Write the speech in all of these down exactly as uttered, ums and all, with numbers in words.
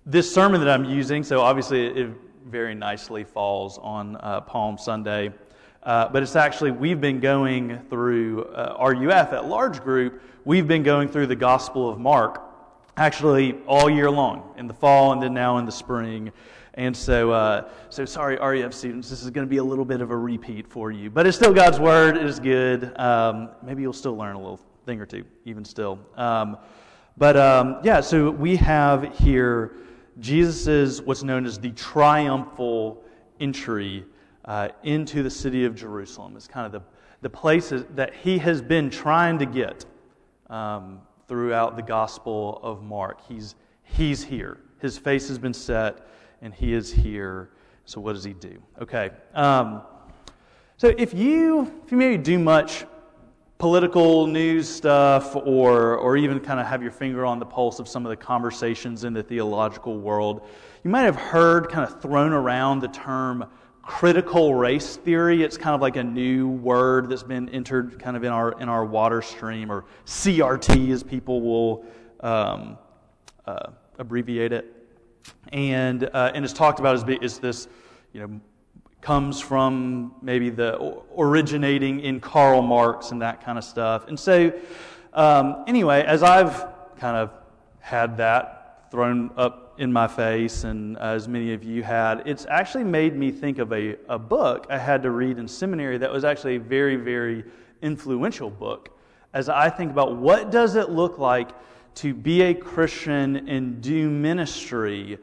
this sermon that I'm using, so obviously it very nicely falls on uh, Palm Sunday, uh, but it's actually, we've been going through, uh, R U F at large group, we've been going through the Gospel of Mark, actually all year long, in the fall and then now in the spring. And so, uh, so sorry, R U F students, this is going to be a little bit of a repeat for you, but it's still God's Word, it is good. Um, maybe you'll still learn a little thing or two, even still. Um, but um, yeah, so we have here Jesus' what's known as the triumphal entry uh, into the city of Jerusalem. It's kind of the, the places that he has been trying to get um, throughout the Gospel of Mark. He's, he's here. His face has been set, and he is here. So what does he do? Okay. Um, so if you if you maybe do much political news stuff, or or even kind of have your finger on the pulse of some of the conversations in the theological world, you might have heard kind of thrown around the term critical race theory. It's kind of like a new word that's been entered kind of in our in our water stream, or C R T as people will um, uh, abbreviate it. And uh, and it's talked about as, as this, you know, comes from maybe the originating in Karl Marx and that kind of stuff. And so, um, anyway, as I've kind of had that thrown up in my face, and as many of you had, it's actually made me think of a, a book I had to read in seminary that was actually a very, very influential book as I think about what does it look like to be a Christian and do ministry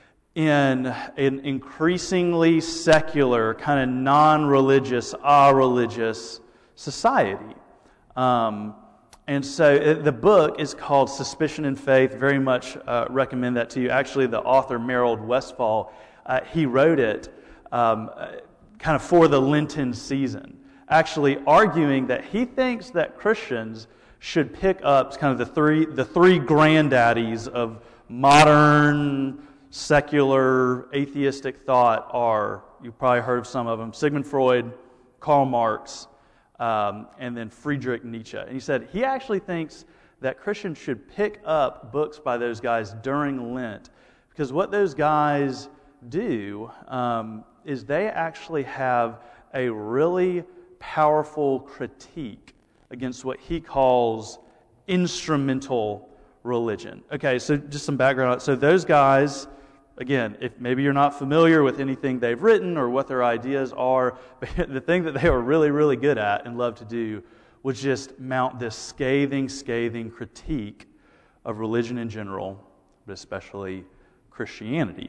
in an increasingly secular, kind of non-religious, ah-religious society. Um, and so the book is called Suspicion and Faith. Very much uh, recommend that to you. Actually, the author, Merold Westphal, uh, he wrote it um, kind of for the Lenten season, actually arguing that he thinks that Christians should pick up kind of the three the three granddaddies of modern secular atheistic thought are, you've probably heard of some of them, Sigmund Freud, Karl Marx, um, and then Friedrich Nietzsche. And he said he actually thinks that Christians should pick up books by those guys during Lent, because what those guys do um, is they actually have a really powerful critique against what he calls instrumental religion. Okay, so just some background. So those guys, again, if maybe you're not familiar with anything they've written or what their ideas are, but the thing that they were really, really good at and loved to do was just mount this scathing, scathing critique of religion in general, but especially Christianity.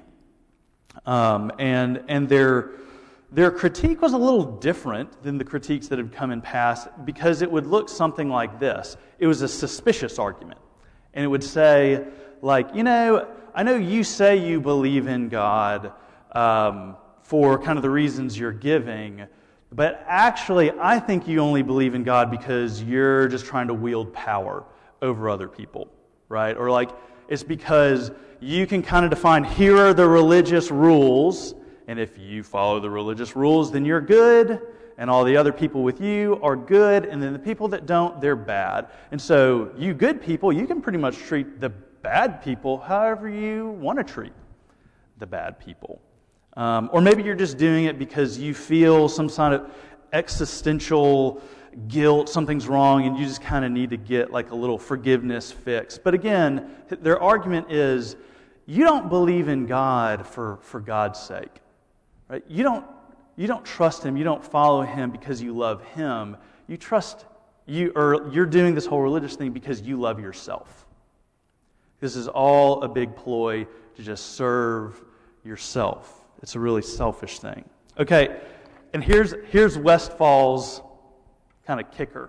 Um, and and their Their critique was a little different than the critiques that had come in past, because it would look something like this. It was a suspicious argument. And it would say, like, you know, I know you say you believe in God um, for kind of the reasons you're giving, but actually I think you only believe in God because you're just trying to wield power over other people, right? Or like, it's because you can kind of define, here are the religious rules, and if you follow the religious rules, then you're good, and all the other people with you are good, and then the people that don't, they're bad. And so you good people, you can pretty much treat the bad people however you want to treat the bad people. Um, or maybe you're just doing it because you feel some kind of existential guilt, something's wrong, and you just kind of need to get like a little forgiveness fix. But again, their argument is, you don't believe in God for, for God's sake. Right? You don't you don't trust Him, you don't follow Him because you love Him. You trust you or you're doing this whole religious thing because you love yourself. This is all a big ploy to just serve yourself. It's a really selfish thing. Okay, and here's here's Westphal's kind of kicker,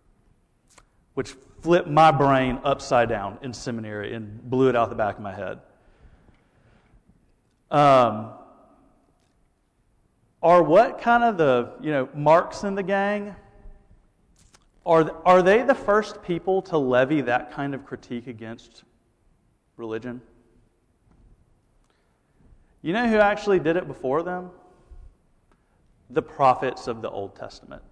which flipped my brain upside down in seminary and blew it out the back of my head. Um, are what kind of the, you know, Marx and the gang, are, are they the first people to levy that kind of critique against religion? You know who actually did it before them? The prophets of the Old Testament.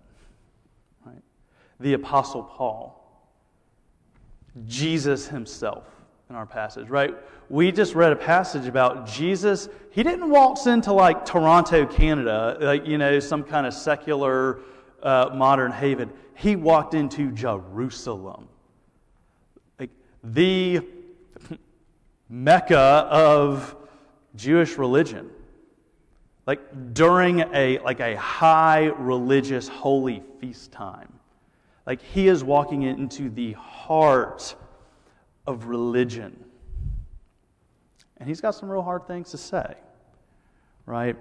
Right? The Apostle Paul. Jesus himself. in our passage, right? We just read a passage about Jesus. He didn't waltz into like Toronto, Canada, like, you know, some kind of secular uh, modern haven. He walked into Jerusalem, like the Mecca of Jewish religion. Like during a like a high religious holy feast time. Like he is walking into the heart of religion. And he's got some real hard things to say, right?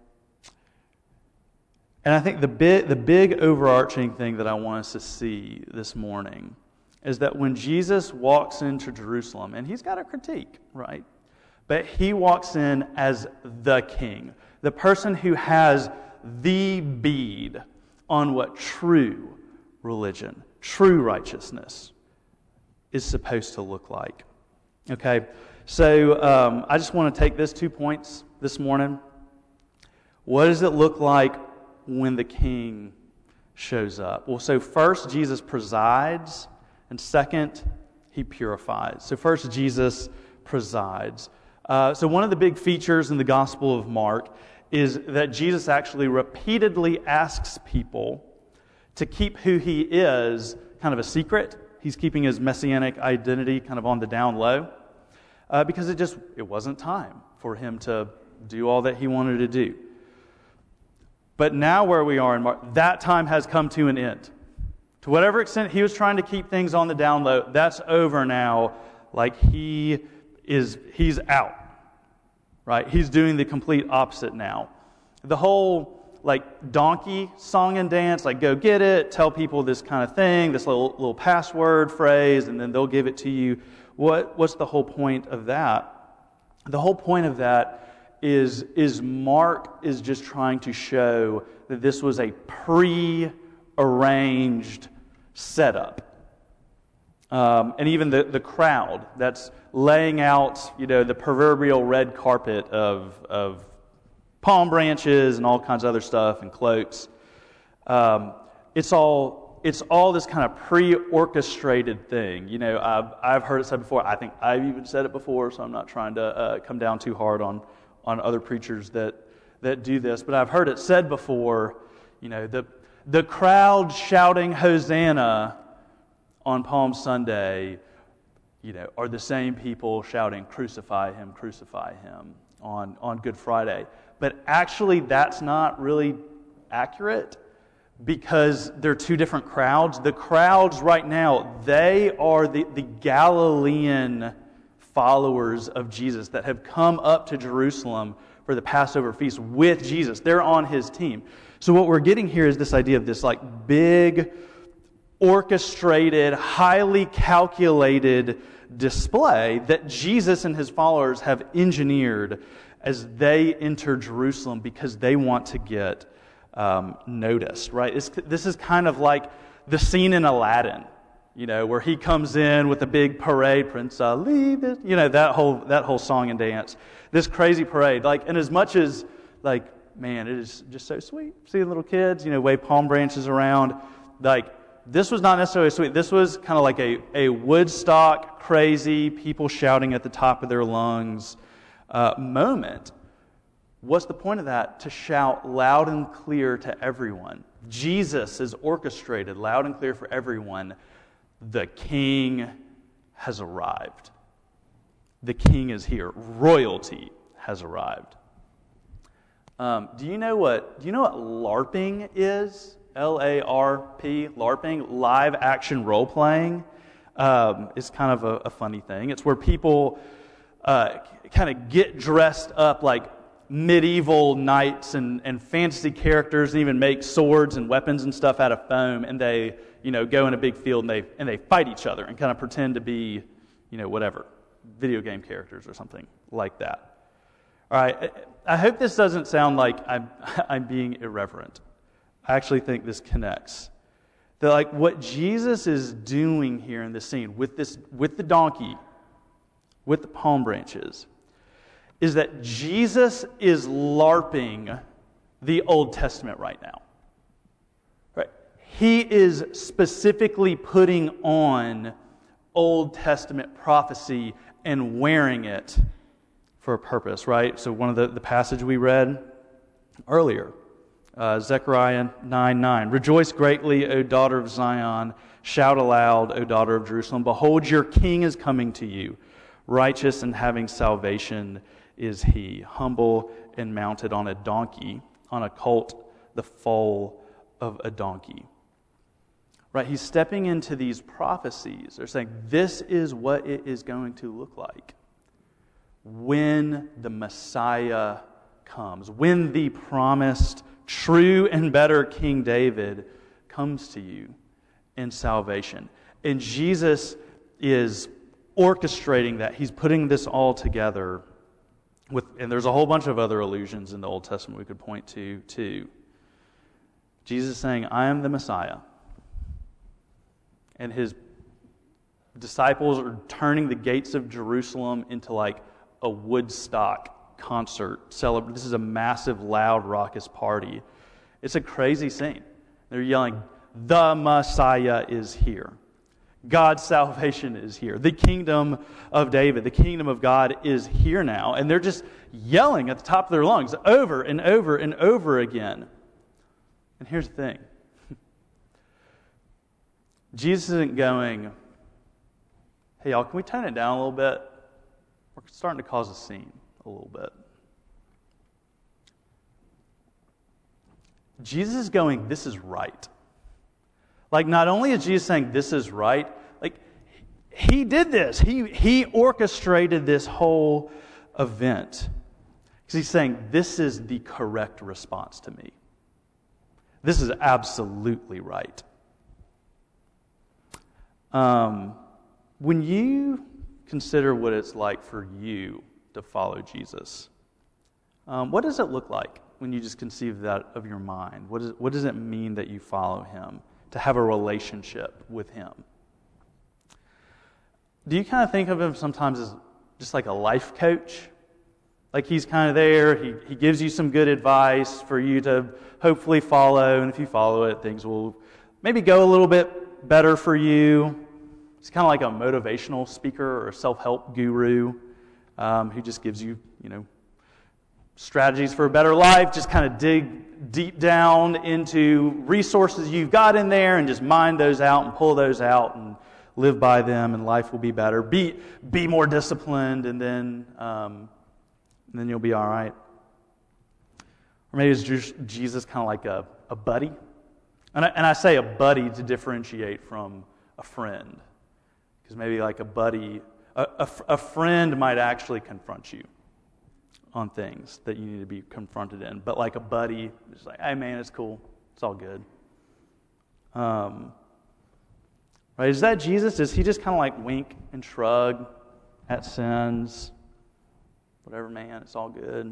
And I think the big, the big overarching thing that I want us to see this morning is that when Jesus walks into Jerusalem, and he's got a critique, right? But he walks in as the king, the person who has the bead on what true religion, true righteousness is supposed to look like. Okay, so um, I just want to take these two points this morning. What does it look like when the king shows up? Well, so first, Jesus presides, and second, he purifies. So first, Jesus presides. Uh, so one of the big features in the Gospel of Mark is that Jesus actually repeatedly asks people to keep who he is kind of a secret. He's keeping his messianic identity kind of on the down low uh, because it just, it wasn't time for him to do all that he wanted to do. But now where we are in Mark, that time has come to an end. To whatever extent he was trying to keep things on the down low, that's over now. Like he is, he's out, right? He's doing the complete opposite now. The whole like donkey song and dance, like go get it, tell people this kind of thing, this little little password phrase, and then they'll give it to you. What what's the whole point of that? The whole point of that is is Mark is just trying to show that this was a pre-arranged setup. Um, and even the, the crowd that's laying out, you know, the proverbial red carpet of of palm branches and all kinds of other stuff and cloaks. Um, it's all it's all this kind of pre-orchestrated thing. You know, I've I've heard it said before. I think I've even said it before, so I'm not trying to uh, come down too hard on on other preachers that that do this. But I've heard it said before. You know, the the crowd shouting Hosanna on Palm Sunday, you know, are the same people shouting crucify him, crucify him on on Good Friday. But actually, that's not really accurate because they're two different crowds. The crowds right now, they are the, the Galilean followers of Jesus that have come up to Jerusalem for the Passover feast with Jesus. They're on his team. So what we're getting here is this idea of this like big, orchestrated, highly calculated display that Jesus and his followers have engineered as they enter Jerusalem because they want to get um, noticed, right? It's, this is kind of like the scene in Aladdin, you know, where he comes in with a big parade, Prince Ali, you know, that whole that whole song and dance, this crazy parade. Like, and as much as, like, man, it is just so sweet seeing little kids, you know, wave palm branches around. Like, this was not necessarily sweet. This was kind of like a, a Woodstock, crazy, people shouting at the top of their lungs, Uh, moment. What's the point of that? To shout loud and clear to everyone. Jesus is orchestrated loud and clear for everyone. The King has arrived. The King is here. Royalty has arrived. Um, do you know what? Do you know what LARPing is? L A R P. LARPing, live action role playing. Um, is kind of a, a funny thing. It's where people Uh, kind of get dressed up like medieval knights and, and fantasy characters, and even make swords and weapons and stuff out of foam, and they, you know, go in a big field and they and they fight each other and kind of pretend to be, you know, whatever, video game characters or something like that. All right, I hope this doesn't sound like I'm I'm being irreverent. I actually think this connects. That like what Jesus is doing here in this scene with this with the donkey, with the palm branches, is that Jesus is LARPing the Old Testament right now. Right? He is specifically putting on Old Testament prophecy and wearing it for a purpose, right? So one of the, the passage we read earlier, uh, Zechariah nine nine. Rejoice greatly, O daughter of Zion. Shout aloud, O daughter of Jerusalem. Behold, your king is coming to you. Righteous and having salvation is he. Humble and mounted on a donkey, on a colt, the foal of a donkey. Right? He's stepping into these prophecies. They're saying this is what it is going to look like when the Messiah comes, when the promised true and better King David comes to you in salvation. And Jesus is orchestrating that. He's putting this all together with, and there's a whole bunch of other allusions in the Old Testament we could point to too. Jesus is saying, I am the Messiah. And his disciples are turning the gates of Jerusalem into like a Woodstock concert. Celebra- this is a massive, loud, raucous party. It's a crazy scene. They're yelling, the Messiah is here. God's salvation is here. The kingdom of David, the kingdom of God is here now. And they're just yelling at the top of their lungs over and over and over again. And here's the thing. Jesus isn't going, hey, y'all, can we tone it down a little bit? We're starting to cause a scene a little bit. Jesus is going, this is right. Like, not only is Jesus saying this is right, like, he did this. He, he orchestrated this whole event. Because he's saying, this is the correct response to me. This is absolutely right. Um, when you consider what it's like for you to follow Jesus, um, what does it look like when you just conceive that of your mind? What, is, what does it mean that you follow him, to have a relationship with him? Do you kind of think of him sometimes as just like a life coach? Like he's kind of there, he, he gives you some good advice for you to hopefully follow, and if you follow it, things will maybe go a little bit better for you. He's kind of like a motivational speaker or a self-help guru um, who just gives you, you know, strategies for a better life. Just kind of dig deep down into resources you've got in there and just mine those out and pull those out and live by them, and life will be better. Be be more disciplined, and then um, and then you'll be all right. Or maybe is Jesus kind of like a, a buddy? And I, and I say a buddy to differentiate from a friend. Because maybe like a buddy, a, a, a friend might actually confront you on things that you need to be confronted in. But like a buddy, it's like, hey man, it's cool. It's all good. Um, right? Is that Jesus? Does he just kind of like wink and shrug at sins? Whatever, man, it's all good.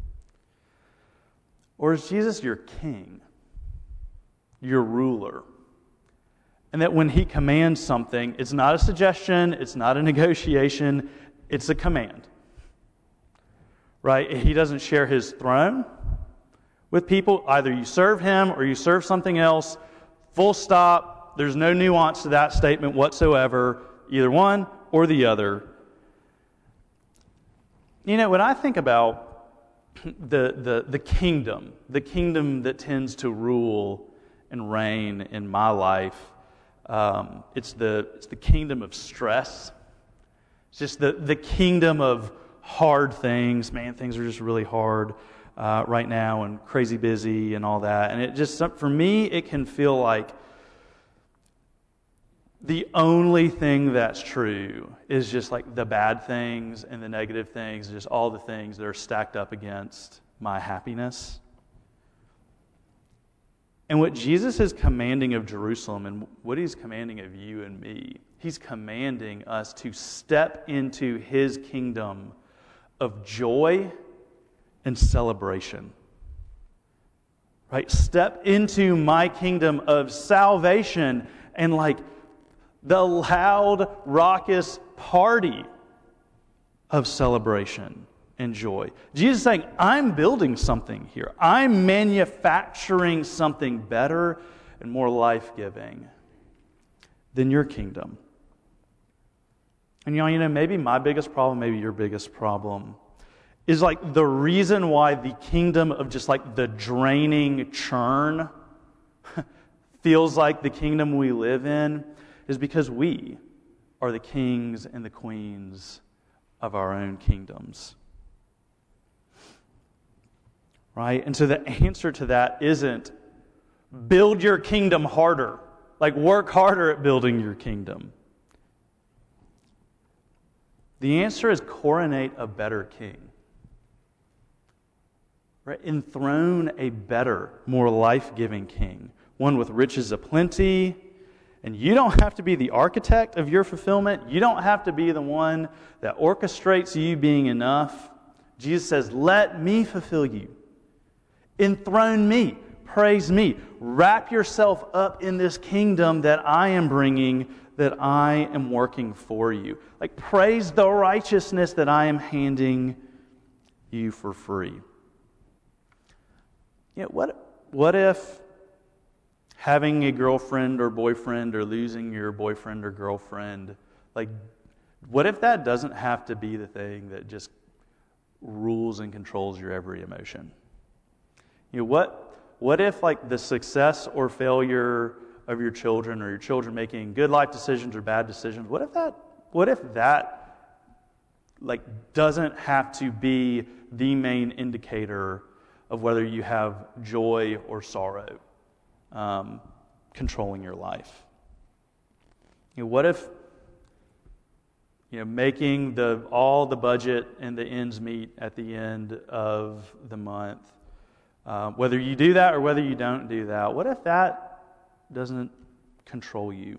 Or is Jesus your king? Your ruler? And that when he commands something, it's not a suggestion, it's not a negotiation, it's a command. Right? He doesn't share his throne with people. Either you serve him or you serve something else. Full stop. There's no nuance to that statement whatsoever. Either one or the other. You know, when I think about the, the, the kingdom, the kingdom that tends to rule and reign in my life, um, it's the it's the kingdom of stress. It's just the, the kingdom of hard things. Man, things are just really hard uh, right now and crazy busy and all that. And it just, for me, it can feel like the only thing that's true is just like the bad things and the negative things, just all the things that are stacked up against my happiness. And what Jesus is commanding of Jerusalem and what he's commanding of you and me, he's commanding us to step into his kingdom of joy and celebration. Right? Step into my kingdom of salvation and like the loud, raucous party of celebration and joy. Jesus is saying, I'm building something here. I'm manufacturing something better and more life-giving than your kingdom. And y'all, you know, maybe my biggest problem, maybe your biggest problem, is like the reason why the kingdom of just like the draining churn feels like the kingdom we live in is because we are the kings and the queens of our own kingdoms. Right? And so the answer to that isn't build your kingdom harder. Like work harder at building your kingdom. The answer is coronate a better king. Right? Enthrone a better, more life-giving king. One with riches aplenty. And you don't have to be the architect of your fulfillment. You don't have to be the one that orchestrates you being enough. Jesus says, let me fulfill you. Enthrone me. Praise me. Wrap yourself up in this kingdom that I am bringing, that I am working for you. Like, praise the righteousness that I am handing you for free. You know, what, what if having a girlfriend or boyfriend or losing your boyfriend or girlfriend, like, what if that doesn't have to be the thing that just rules and controls your every emotion? You know, what what if like the success or failure of your children or your children making good life decisions or bad decisions, what if that what if that like doesn't have to be the main indicator of whether you have joy or sorrow um, controlling your life? You know, what if you know making the all the budget and the ends meet at the end of the month, uh, whether you do that or whether you don't do that, what if that doesn't control you?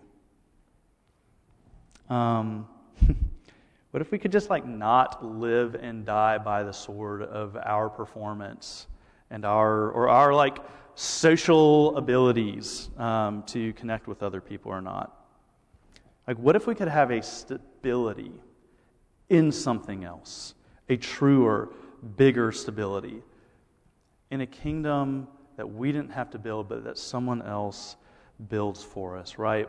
Um, what if we could just like not live and die by the sword of our performance and our or our like social abilities um, to connect with other people or not? Like, what if we could have a stability in something else, a truer, bigger stability in a kingdom that we didn't have to build, but that someone else builds for us, right?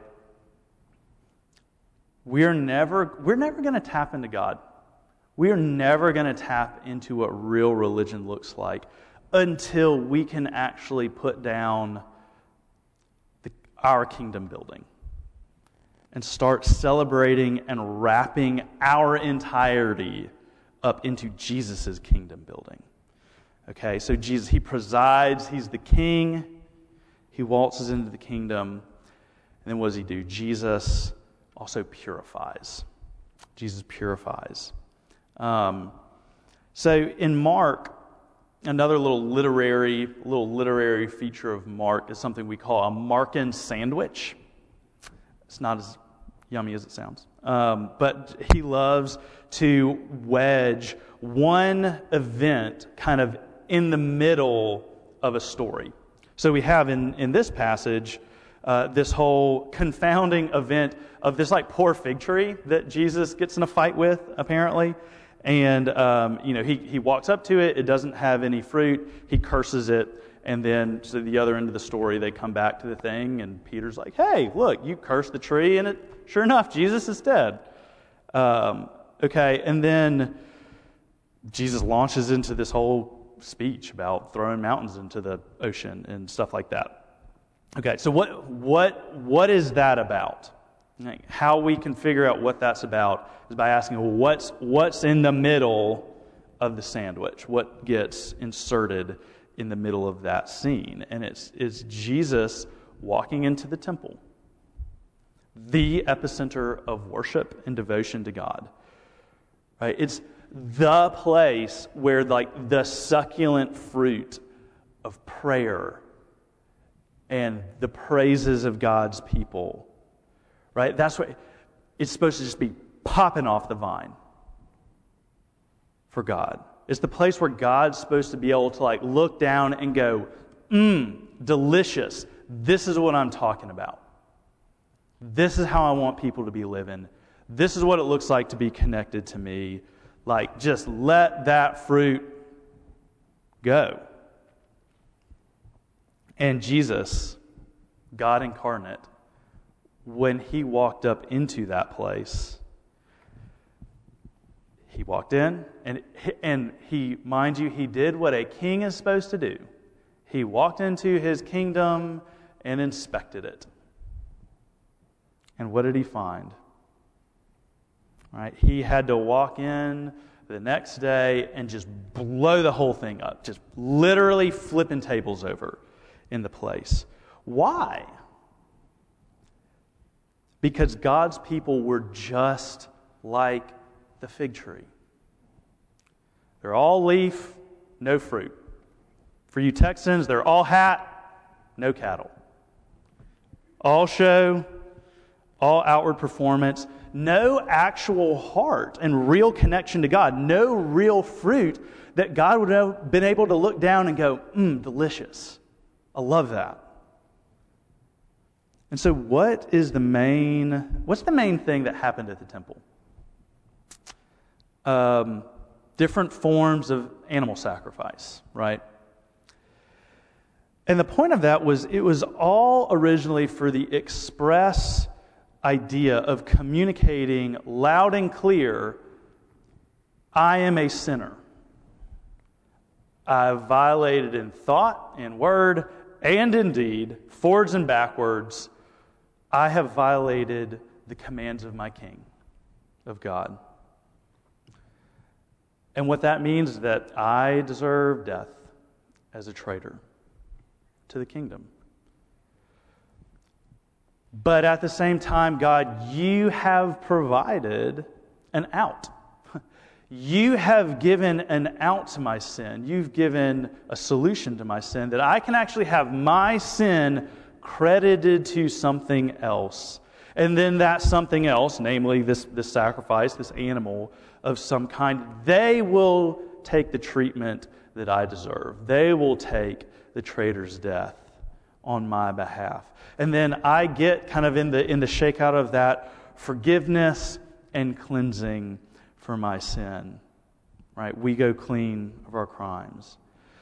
We're never, we're never going to tap into God. We are never going to tap into what real religion looks like until we can actually put down the, our kingdom building and start celebrating and wrapping our entirety up into Jesus' kingdom building. Okay, so Jesus, he presides, he's the king, he waltzes into the kingdom, and then what does he do? Jesus also purifies. Jesus purifies. Um, so in Mark, another little literary, little literary feature of Mark is something we call a Markan sandwich. It's not as yummy as it sounds. Um, but he loves to wedge one event kind of in the middle of a story. So we have in, in this passage uh, this whole confounding event of this like poor fig tree that Jesus gets in a fight with, apparently. And, um, you know, he, he walks up to it. It doesn't have any fruit. He curses it. And then to the other end of the story, they come back to the thing. And Peter's like, hey, look, you cursed the tree. And it, sure enough, Jesus is dead. Um, okay. And then Jesus launches into this whole speech about throwing mountains into the ocean and stuff like that. Okay. So what, what, what is that about? Like, how we can figure out what that's about is by asking, well, what's what's in the middle of the sandwich? What gets inserted in the middle of that scene? And it's, it's Jesus walking into the temple, the epicenter of worship and devotion to God. Right? It's the place where like the succulent fruit of prayer and the praises of God's people, right? That's what it's supposed to just be popping off the vine for God. It's the place where God's supposed to be able to like look down and go, mmm, delicious. This is what I'm talking about. This is how I want people to be living. This is what it looks like to be connected to me. Like, just let that fruit go. And Jesus, God incarnate, when he walked up into that place, He walked in, and, and he, mind you, he did what a king is supposed to do. He walked into his kingdom and inspected it. And what did he find? Right? He had to walk in the next day and just blow the whole thing up, just literally flipping tables over in the place. Why? Because God's people were just like the fig tree. They're all leaf, no fruit. For you Texans, they're all hat, no cattle. All show, all outward performance, no actual heart and real connection to God, no real fruit that God would have been able to look down and go, mmm, delicious. I love that. And so what is the main, what's the main thing that happened at the temple? Um, different forms of animal sacrifice, right? And the point of that was it was all originally for the express idea of communicating loud and clear, I am a sinner. I've violated in thought, in word, and in deed, forwards and backwards. I have violated the commands of my King, of God. And what that means is that I deserve death as a traitor to the kingdom. But at the same time, God, you have provided an out. You have given an out to my sin. You've given a solution to my sin that I can actually have my sin credited to something else. And then that something else, namely this, this sacrifice, this animal of some kind, they will take the treatment that I deserve. They will take the traitor's death on my behalf. And then I get kind of in the in the shakeout of that forgiveness and cleansing for my sin. Right? We go clean of our crimes.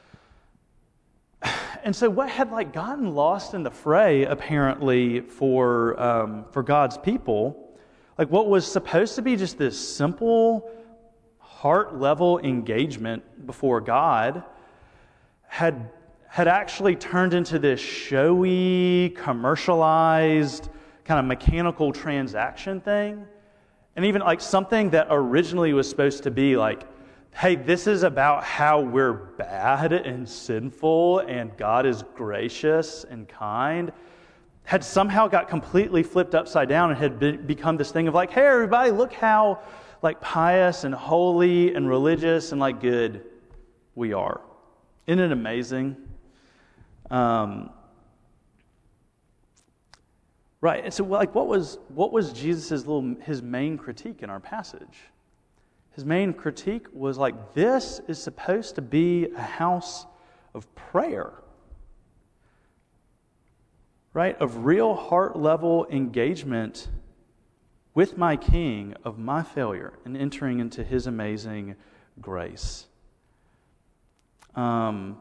And so what had like gotten lost in the fray apparently for um, for God's people, like what was supposed to be just this simple heart level engagement before God had had actually turned into this showy, commercialized, kind of mechanical transaction thing. And even like something that originally was supposed to be like, hey, this is about how we're bad and sinful and God is gracious and kind, had somehow got completely flipped upside down and had be- become this thing of like, hey, everybody, look how like pious and holy and religious and like good we are. Isn't it amazing? Um, right. And so like what was what was Jesus' little his main critique in our passage? His main critique was like, this is supposed to be a house of prayer. Right? Of real heart level engagement with my King of my failure and entering into his amazing grace. Um,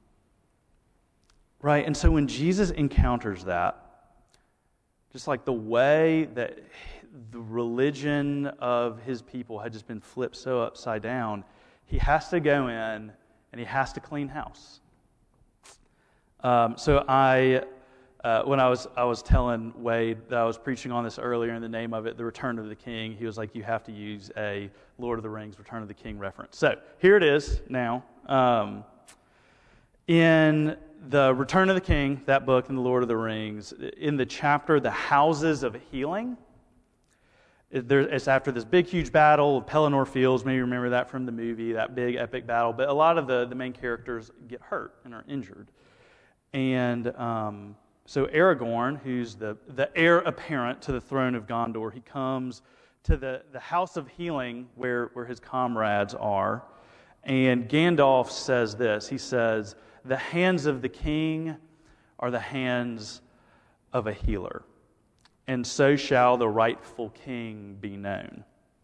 right? And so when Jesus encounters that, just like the way that the religion of his people had just been flipped so upside down, he has to go in and he has to clean house. Um, so I, uh, when I was I was telling Wade that I was preaching on this earlier in the name of it, The Return of the King, he was like, you have to use a Lord of the Rings, Return of the King reference. So here it is now. Um, in the Return of the King, that book in the Lord of the Rings, in the chapter, The Houses of Healing, it's after this big, huge battle of Pelennor Fields. Maybe you remember that from the movie, that big, epic battle. But a lot of the, the main characters get hurt and are injured. And um, so Aragorn, who's the, the heir apparent to the throne of Gondor, he comes to the, the House of Healing where, where his comrades are. And Gandalf says this. He says, the hands of the king are the hands of a healer, and so shall the rightful king be known.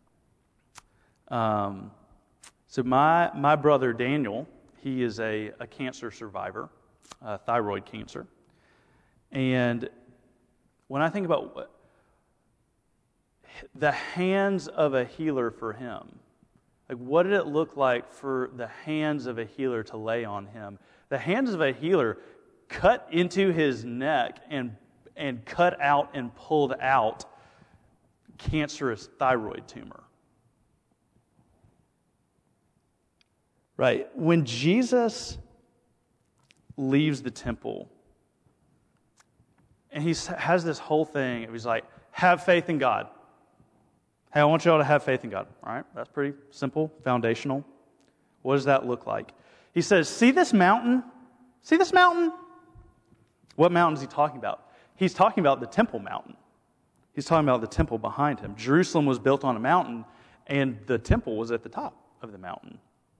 Um, so my my brother Daniel, he is a, a cancer survivor, uh, thyroid cancer. And when I think about what, the hands of a healer for him Like, what did it look like for the hands of a healer to lay on him? The hands of a healer cut into his neck and, and cut out and pulled out cancerous thyroid tumor. Right? When Jesus leaves the temple, and he has this whole thing, he's like, have faith in God. Hey, I want you all to have faith in God. All right, that's pretty simple, foundational. What does that look like? He says, see this mountain? See this mountain? What mountain is he talking about? He's talking about the Temple Mountain. He's talking about the temple behind him. Jerusalem was built on a mountain, and the temple was at the top of the mountain.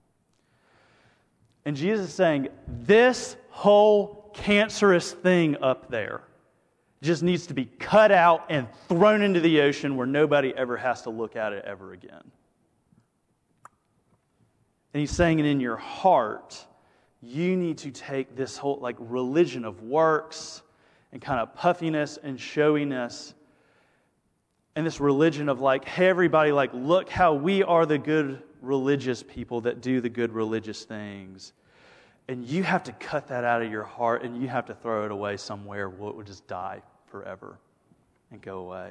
And Jesus is saying, this whole cancerous thing up there just needs to be cut out and thrown into the ocean where nobody ever has to look at it ever again. And he's saying it in your heart, you need to take this whole like religion of works and kind of puffiness and showiness and this religion of like, hey, everybody, like, look how we are the good religious people that do the good religious things. And you have to cut that out of your heart and you have to throw it away somewhere where it would just die forever and go away.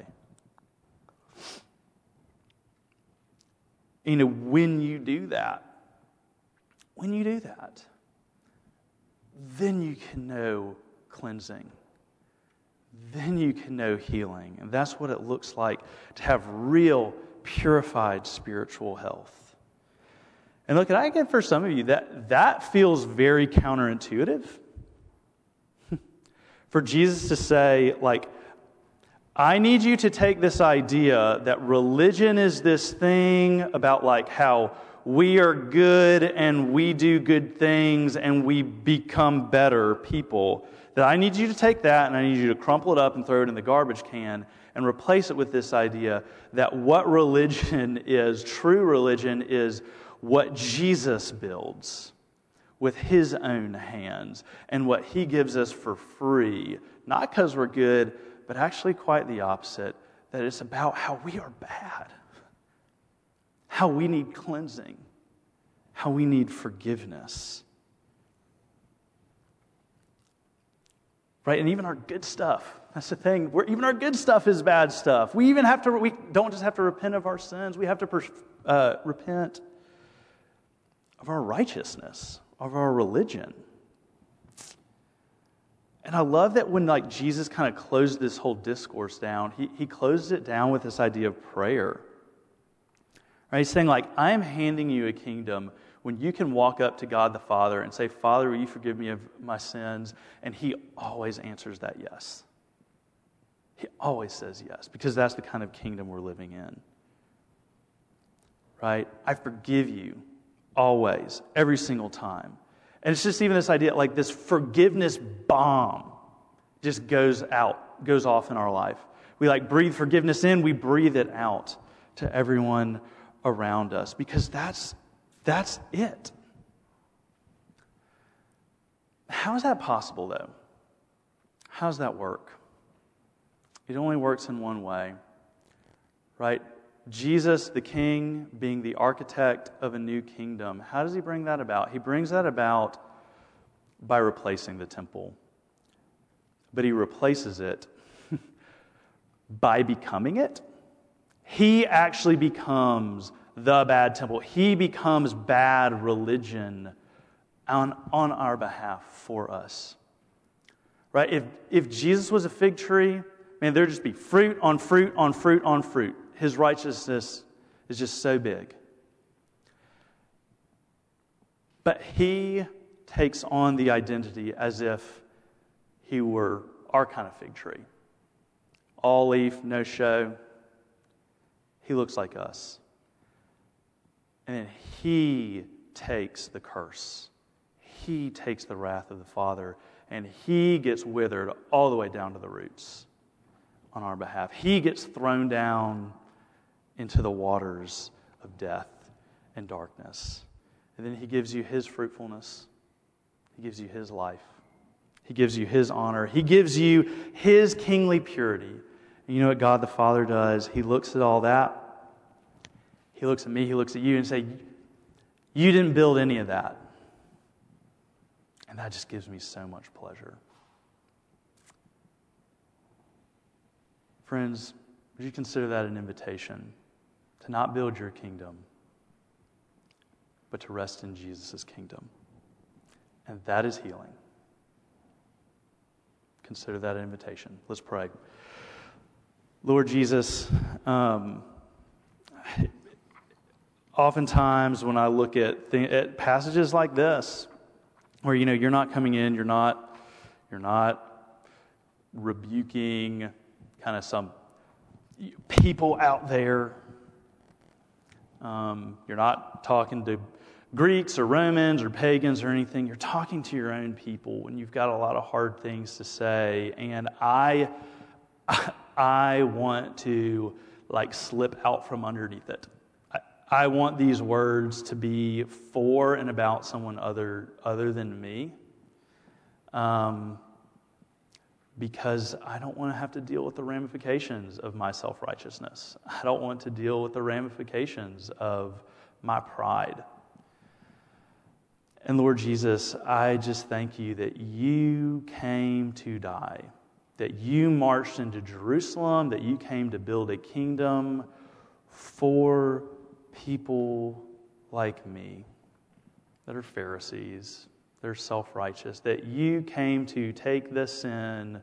You know, when you do that, when you do that, then you can know cleansing. Then you can know healing. And that's what it looks like to have real, purified spiritual health. And look, I get for some of you, that, that feels very counterintuitive. For Jesus to say, like, I need you to take this idea that religion is this thing about like how we are good and we do good things and we become better people. That I need you to take that and I need you to crumple it up and throw it in the garbage can and replace it with this idea that what religion is, true religion is what Jesus builds with his own hands and what he gives us for free. Not because we're good, but actually quite the opposite. That it's about how we are bad. How we need cleansing. How we need forgiveness. Right? And even our good stuff. That's the thing. We're, even our good stuff is bad stuff. We even have to, we don't just have to repent of our sins. We have to uh, repent of our righteousness, of our religion. And I love that when like Jesus kind of closed this whole discourse down, he, he closed it down with this idea of prayer. Right? He's saying like, I am handing you a kingdom when you can walk up to God the Father and say, Father, will you forgive me of my sins? And he always answers that yes. He always says yes, because that's the kind of kingdom we're living in. Right? I forgive you always, every single time. And it's just even this idea, like this forgiveness bomb just goes out, goes off in our life. We like breathe forgiveness in, we breathe it out to everyone around us, because that's that's it. How is that possible, though? How does that work? It only works in one way, right? Jesus, the King, being the architect of a new kingdom, how does he bring that about? He brings that about by replacing the temple. But he replaces it by becoming it. He actually becomes the bad temple. He becomes bad religion on, on our behalf for us. Right? If, if Jesus was a fig tree, man, there'd just be fruit on fruit on fruit on fruit. His righteousness is just so big. But he takes on the identity as if he were our kind of fig tree. All leaf, no show. He looks like us. And then he takes the curse. He takes the wrath of the Father, and he gets withered all the way down to the roots on our behalf. He gets thrown down into the waters of death and darkness. And then he gives you his fruitfulness. He gives you his life. He gives you his honor. He gives you his kingly purity. And you know what God the Father does? He looks at all that He looks at me, he looks at you and say, you didn't build any of that. And that just gives me so much pleasure. Friends, would you consider that an invitation to not build your kingdom, but to rest in Jesus' kingdom? And that is healing. Consider that an invitation. Let's pray. Lord Jesus, um, oftentimes when I look at, th- at passages like this, where you know you're not coming in, you're not, you're not rebuking kind of some people out there. Um, you're not talking to Greeks or Romans or pagans or anything. You're talking to your own people, and you've got a lot of hard things to say. And I, I want to like slip out from underneath it. I, I want these words to be for and about someone other other than me, um, because I don't want to have to deal with the ramifications of my self-righteousness. I don't want to deal with the ramifications of my pride. And Lord Jesus, I just thank you that you came to die, that you marched into Jerusalem, that you came to build a kingdom for people like me that are Pharisees, that are self-righteous, that you came to take the sin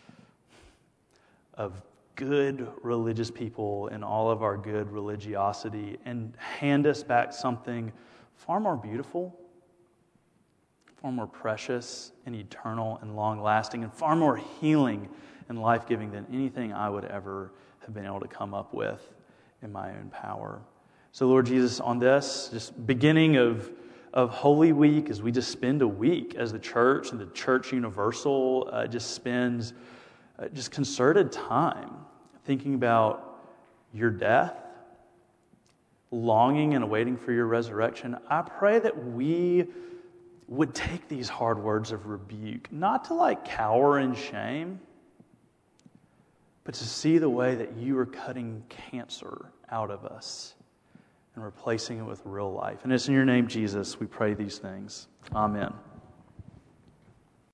of good religious people and all of our good religiosity and hand us back something far more beautiful, far more precious and eternal and long-lasting, and far more healing and life-giving than anything I would ever have been able to come up with in my own power. So, Lord Jesus, on this, just beginning of, of Holy Week, as we just spend a week as the church, and the Church Universal uh, just spends uh, just concerted time thinking about your death, longing and awaiting for your resurrection, I pray that we would take these hard words of rebuke, not to like cower in shame, but to see the way that you are cutting cancer out of us and replacing it with real life. And it's in your name, Jesus, we pray these things. Amen.